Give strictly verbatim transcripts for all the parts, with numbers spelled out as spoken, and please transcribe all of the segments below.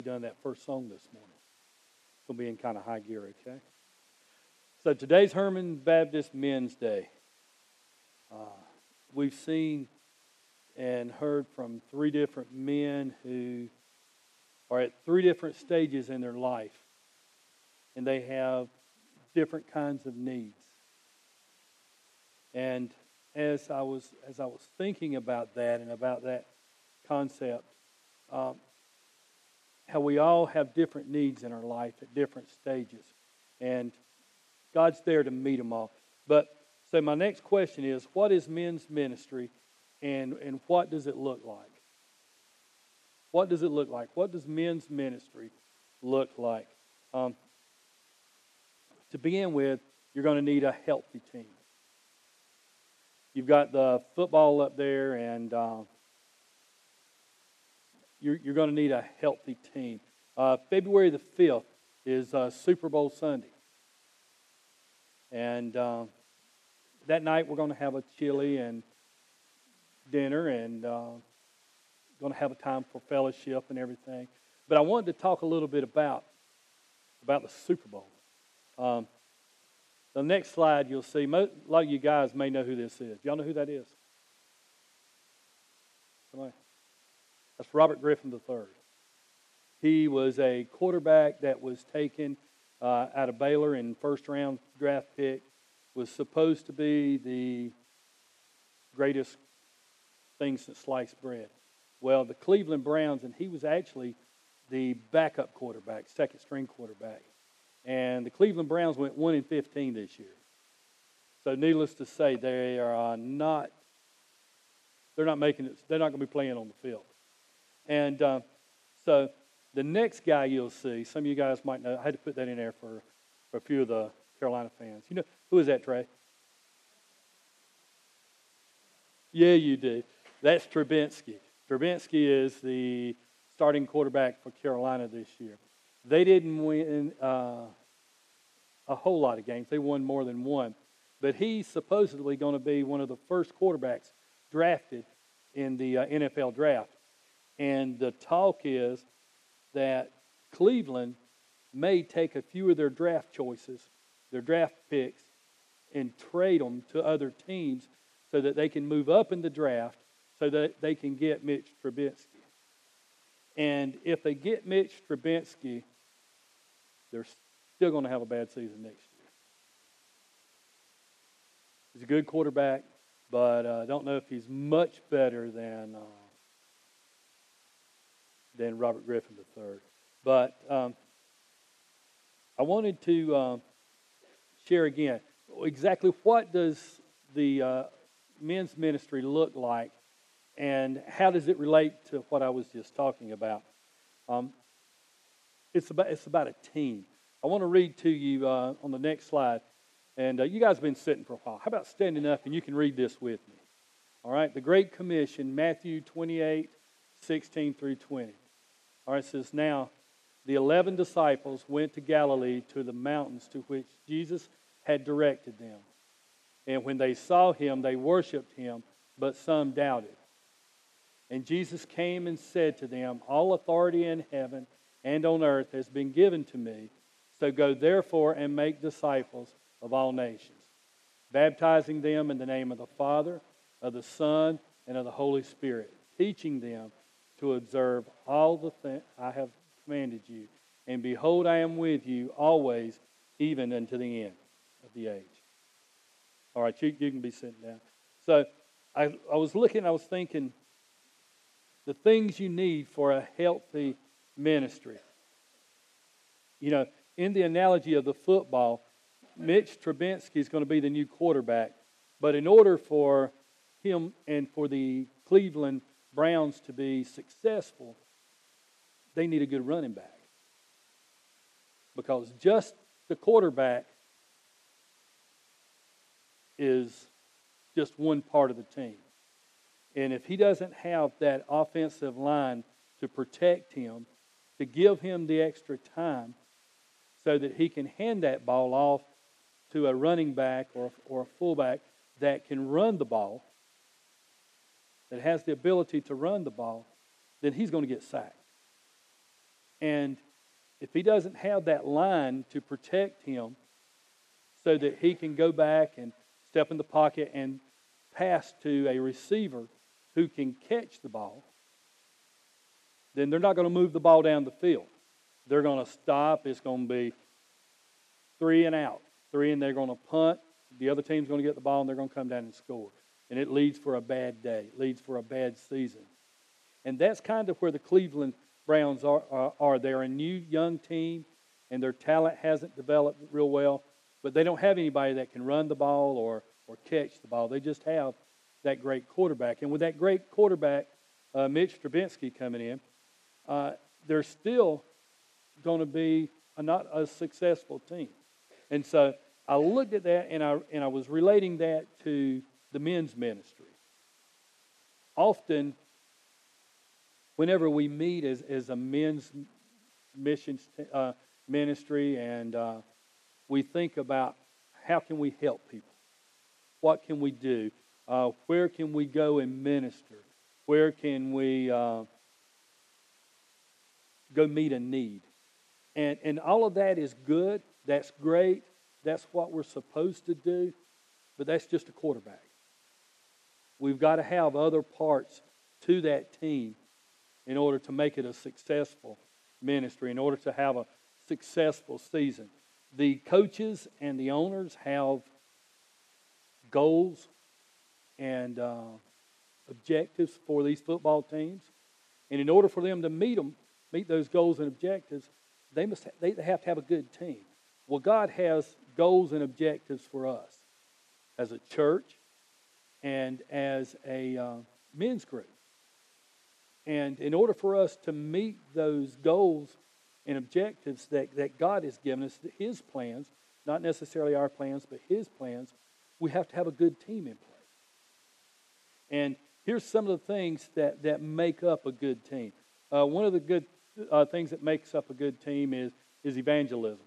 done that first song this morning. It's going to be in kind of high gear, okay? So today's Herman Baptist Men's Day. Uh, we've seen and heard from three different men who are at three different stages in their life, and they have different kinds of needs. And as I was as I was thinking about that and about that concept, um, how we all have different needs in our life at different stages, and God's there to meet them all. But so my next question is, what is men's ministry, and and what does it look like? What does it look like? What does men's ministry look like? Um, to begin with, you're going to need a healthy team. You've got the football up there, and uh, you're, you're going to need a healthy team. Uh, February the fifth is uh, Super Bowl Sunday. And uh, that night we're going to have a chili and dinner, and uh, going to have a time for fellowship and everything. But I wanted to talk a little bit about, about the Super Bowl. Um, the next slide you'll see, a lot of you guys may know who this is. Y'all know who that is? Somebody? That's Robert Griffin the third. He was a quarterback that was taken uh, out of Baylor in first round draft pick, was supposed to be the greatest thing since sliced bread. Well, the Cleveland Browns, and he was actually the backup quarterback, second string quarterback. And the Cleveland Browns went one and fifteen this year. So needless to say, they are not, they're not making it, they're not going to be playing on the field. And uh, so the next guy you'll see, some of you guys might know, I had to put that in there for, for a few of the Carolina fans. You know, who is that, Trey? Yeah, you do. That's Trubinsky. Trubinsky is the starting quarterback for Carolina this year. They didn't win uh, a whole lot of games. They won more than one. But he's supposedly going to be one of the first quarterbacks drafted in the uh, N F L draft. And the talk is that Cleveland may take a few of their draft choices, their draft picks, and trade them to other teams so that they can move up in the draft so that they can get Mitch Trubisky. And if they get Mitch Trubisky, they're still going to have a bad season next year. He's a good quarterback, but uh, I don't know if he's much better than uh, than Robert Griffin the third. But um, I wanted to uh, share again exactly what does the uh, men's ministry look like, and how does it relate to what I was just talking about? Um, it's about it's about a team. I want to read to you uh, on the next slide, and uh, you guys have been sitting for a while. How about standing up and you can read this with me? All right, the Great Commission, Matthew twenty-eight, sixteen through twenty. All right, it says, "Now the eleven disciples went to Galilee to the mountains to which Jesus had directed them. And when they saw him, they worshipped him, but some doubted. And Jesus came and said to them, 'All authority in heaven and on earth has been given to me. So go therefore and make disciples of all nations, baptizing them in the name of the Father, of the Son, and of the Holy Spirit, teaching them to observe all the things I have commanded you. And behold, I am with you always, even unto the end of the age.'" All right, you, you can be sitting down. So I, I was looking, I was thinking, the things you need for a healthy ministry. You know, in the analogy of the football, Mitch Trubisky is going to be the new quarterback. But in order for him and for the Cleveland Browns to be successful, they need a good running back. Because just the quarterback is just one part of the team. And if he doesn't have that offensive line to protect him, to give him the extra time so that he can hand that ball off to a running back or, or a fullback that can run the ball, that has the ability to run the ball, then he's going to get sacked. And if he doesn't have that line to protect him so that he can go back and step in the pocket and pass to a receiver who can catch the ball, then they're not going to move the ball down the field. They're going to stop. It's going to be three and out. Three and they're going to punt. The other team's going to get the ball and they're going to come down and score. And it leads for a bad day. It leads for a bad season. And that's kind of where the Cleveland Browns are, are, are. They're a new young team and their talent hasn't developed real well. But they don't have anybody that can run the ball or, or catch the ball. They just have that great quarterback. And with that great quarterback, uh, Mitch Trubisky coming in, uh, they're still going to be a, not a successful team. And so I looked at that and I and I was relating that to the men's ministry. Often, whenever we meet as, as a men's missions uh, ministry and uh, we think about how can we help people, what can we do, uh, where can we go and minister, where can we uh, go meet a need. And and all of that is good. That's great. That's what we're supposed to do. But that's just a quarterback. We've got to have other parts to that team in order to make it a successful ministry, in order to have a successful season. The coaches and the owners have goals and uh, objectives for these football teams. And in order for them to meet them, meet those goals and objectives, they must ha- they have to have a good team. Well, God has goals and objectives for us as a church and as a uh, men's group. And in order for us to meet those goals and objectives that, that God has given us, His plans, not necessarily our plans, but His plans, we have to have a good team in place. And here's some of the things that, that make up a good team. Uh, one of the good uh, things that makes up a good team is, is evangelism.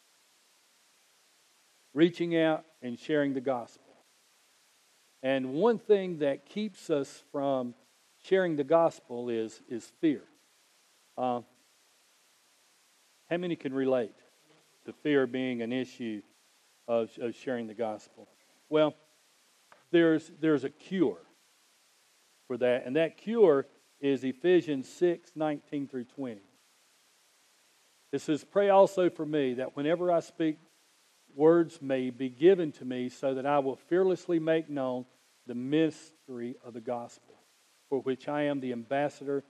Reaching out and sharing the gospel. And one thing that keeps us from sharing the gospel is, is fear. Uh, how many can relate to fear being an issue of, of sharing the gospel? Well, there's there's a cure for that, and that cure is Ephesians six, nineteen through twenty. It says, "Pray also for me, that whenever I speak, words may be given to me, so that I will fearlessly make known the mystery of the gospel, for which I am the ambassador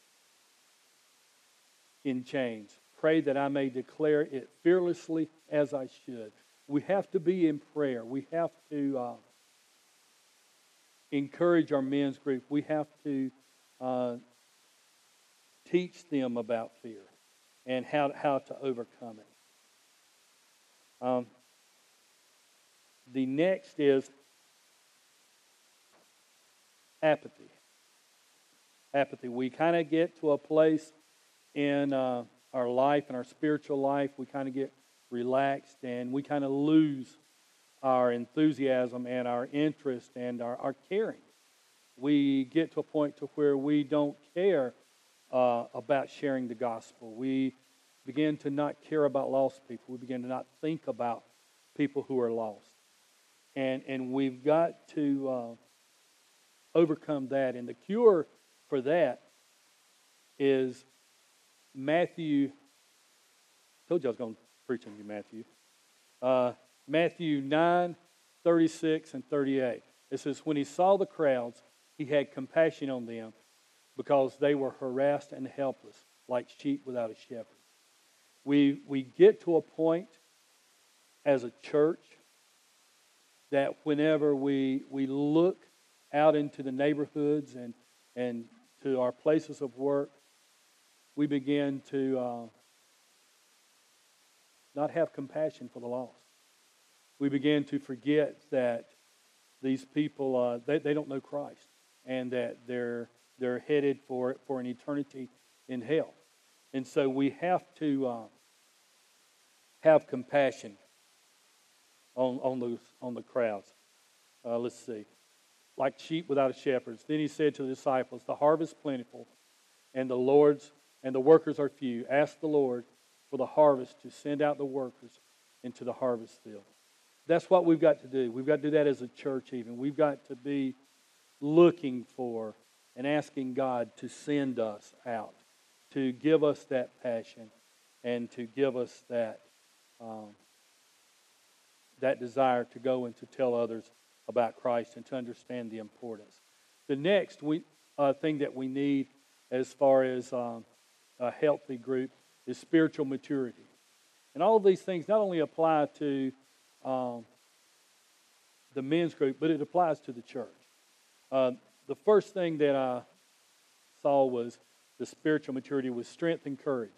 in chains. Pray that I may declare it fearlessly as I should." We have to be in prayer. We have to uh, encourage our men's group. We have to uh, teach them about fear and how, how to overcome it. Um, the next is apathy. Apathy. We kind of get to a place in uh, our life, in our spiritual life, we kind of get relaxed and we kind of lose our enthusiasm and our interest and our, our caring. We get to a point to where we don't care uh, about sharing the gospel. We begin to not care about lost people. We begin to not think about people who are lost. And, and we've got to uh, overcome that. And the cure for that is Matthew. I told you I was going to preach on you, Matthew. Uh, Matthew nine, thirty-six and thirty-eight. It says, "When he saw the crowds, he had compassion on them, because they were harassed and helpless, like sheep without a shepherd." We we get to a point as a church that whenever we we look out into the neighborhoods and and to our places of work, we begin to uh, not have compassion for the lost. We begin to forget that these people uh, they, they don't know Christ, and that they're they're headed for for an eternity in hell. And so we have to uh, have compassion on on those on the crowds. Uh, let's see, like sheep without a shepherd. Then he said to the disciples, "The harvest is plentiful, and the Lord's and the workers are few. Ask the Lord for the harvest to send out the workers into the harvest field. That's what we've got to do. We've got to do that as a church even. We've got to be looking for and asking God to send us out, to give us that passion, and to give us that um, that desire to go and to tell others about Christ and to understand the importance. The next we, uh, thing that we need as far as um, a healthy group is spiritual maturity. And all of these things not only apply to um, the men's group, but it applies to the church. Uh, the first thing that I saw was the spiritual maturity was strength and courage.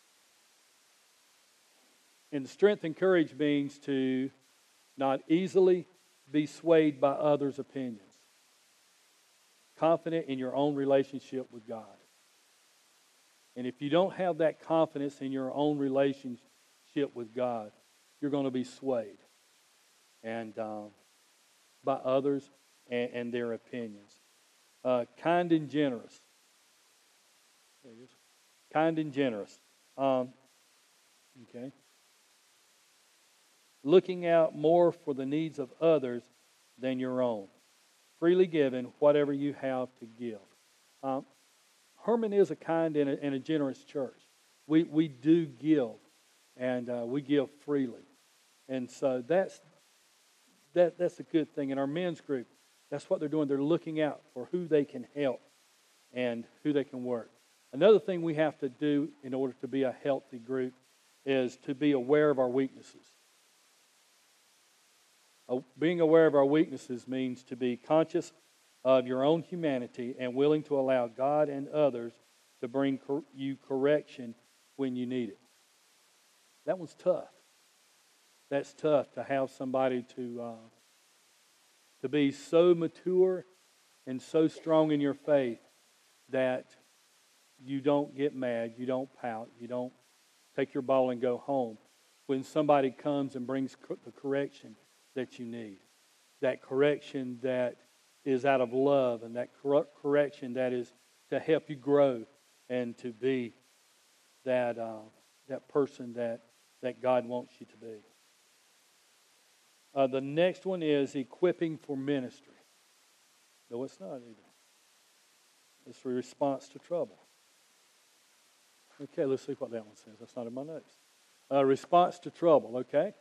And strength and courage means to not easily be swayed by others' opinions. Confident in your own relationship with God. And if you don't have that confidence in your own relationship with God, you're going to be swayed and um, by others and, and their opinions. Uh, kind and generous. There it is. Kind and generous. Um, okay. Looking out more for the needs of others than your own. Freely given whatever you have to give. Um, Herman is a kind and a, and a generous church. We we do give, and uh, we give freely, and so that's that that's a good thing. In our men's group, that's what they're doing. They're looking out for who they can help and who they can work. Another thing we have to do in order to be a healthy group is to be aware of our weaknesses. Being aware of our weaknesses means to be conscious of your own humanity and willing to allow God and others to bring cor- you correction when you need it. That one's tough. That's tough to have somebody to uh, to be so mature and so strong in your faith that you don't get mad, you don't pout, you don't take your ball and go home when somebody comes and brings co- the correction that you need. That correction that is out of love, and that cor- correction that is to help you grow and to be that uh, that person that, that God wants you to be. Uh, the next one is equipping for ministry. No, it's not either. It's a response to trouble. Okay, let's see what that one says. That's not in my notes. Uh, response to trouble, okay?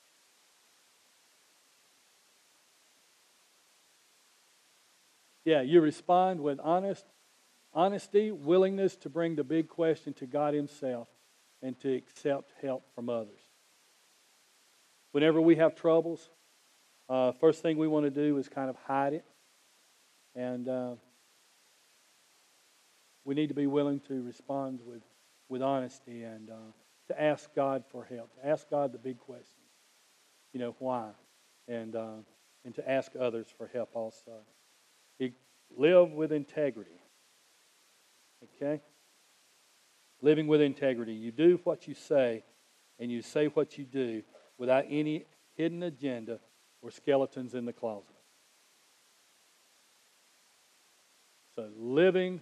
Yeah, you respond with honest, honesty, willingness to bring the big question to God Himself, and to accept help from others. Whenever we have troubles, uh, first thing we want to do is kind of hide it, and uh, we need to be willing to respond with, with honesty and uh, to ask God for help, to ask God the big questions. You know, why? And uh, and to ask others for help also. Live with integrity. Okay? Living with integrity. You do what you say, and you say what you do without any hidden agenda or skeletons in the closet. So living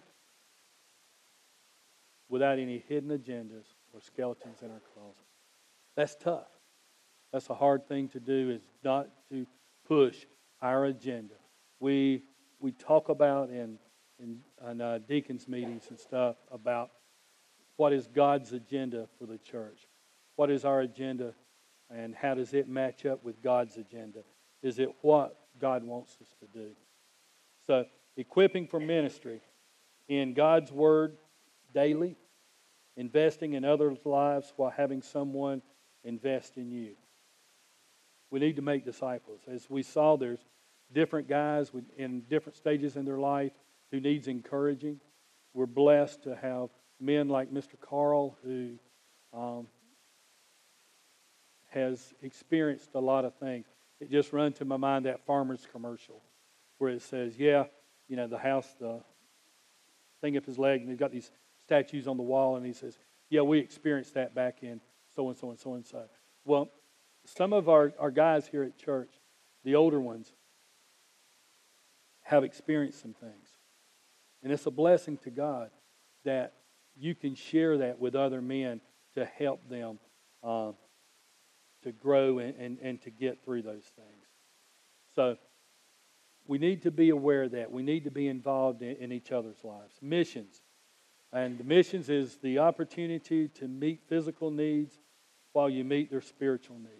without any hidden agendas or skeletons in our closet. That's tough. That's a hard thing to do, is not to push our agenda. We we talk about in, in, in uh, deacons meetings and stuff about what is God's agenda for the church. What is our agenda, and how does it match up with God's agenda? Is it what God wants us to do? So, equipping for ministry in God's Word daily, investing in others' lives while having someone invest in you. We need to make disciples. As we saw, there's different guys in different stages in their life who needs encouraging. We're blessed to have men like Mister Carl, who um, has experienced a lot of things. It just runs to my mind that Farmer's commercial where it says, yeah, you know, the house, the thing up his leg, and he's got these statues on the wall, and he says, yeah, we experienced that back in so-and-so and so-and-so. Well, some of our, our guys here at church, the older ones, have experienced some things. And it's a blessing to God that you can share that with other men to help them uh, to grow and, and, and to get through those things. So we need to be aware of that. We need to be involved in, in each other's lives. Missions. And the missions is the opportunity to meet physical needs while you meet their spiritual needs.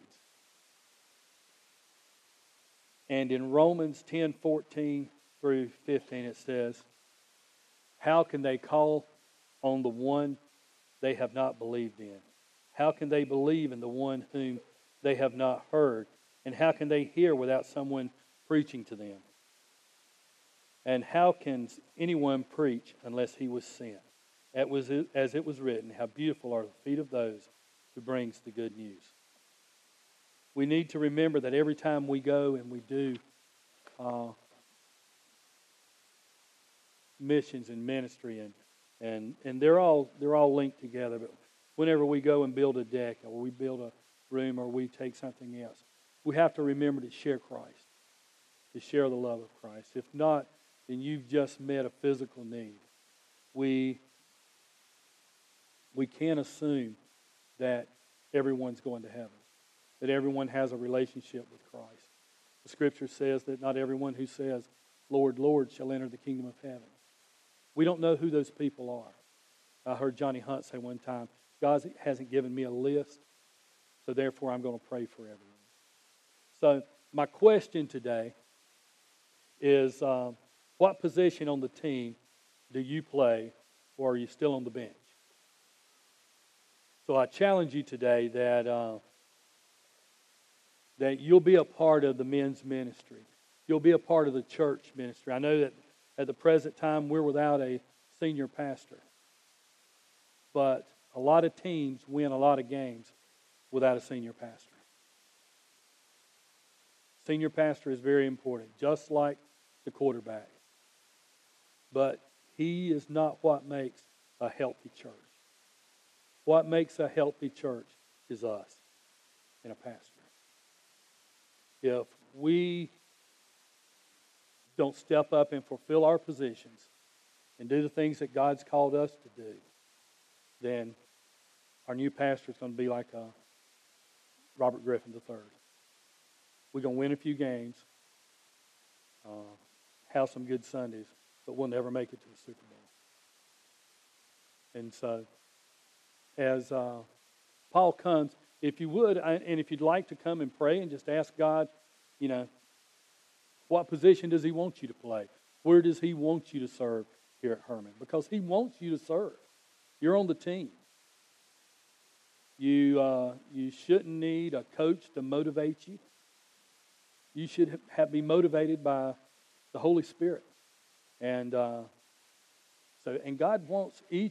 And in Romans ten fourteen through fifteen it says, how can they call on the one they have not believed in? How can they believe in the one whom they have not heard? And how can they hear without someone preaching to them? And how can anyone preach unless he was sent? It was, as it was written, how beautiful are the feet of those who brings the good news. We need to remember that every time we go and we do uh, missions and ministry, and and and they're all they're all linked together. But whenever we go and build a deck, or we build a room, or we take something else, we have to remember to share Christ, to share the love of Christ. If not, then you've just met a physical need. We we can't assume that everyone's going to heaven, that everyone has a relationship with Christ. The Scripture says that not everyone who says, Lord, Lord, shall enter the kingdom of heaven. We don't know who those people are. I heard Johnny Hunt say one time, God hasn't given me a list, so therefore I'm going to pray for everyone. So my question today is, um, what position on the team do you play, or are you still on the bench? So I challenge you today that uh, that you'll be a part of the men's ministry. You'll be a part of the church ministry. I know that at the present time we're without a senior pastor. But a lot of teams win a lot of games without a senior pastor. Senior pastor is very important, just like the quarterback. But he is not what makes a healthy church. What makes a healthy church is us and a pastor. If we don't step up and fulfill our positions and do the things that God's called us to do, then our new pastor is going to be like uh, Robert Griffin the third. We're going to win a few games, uh, have some good Sundays, but we'll never make it to the Super Bowl. And so, as uh, Paul comes, if you would, and if you'd like to come and pray and just ask God, you know, what position does He want you to play? Where does He want you to serve here at Herman? Because He wants you to serve. You're on the team. You uh, you shouldn't need a coach to motivate you. You should have, be motivated by the Holy Spirit, and uh, so and God wants each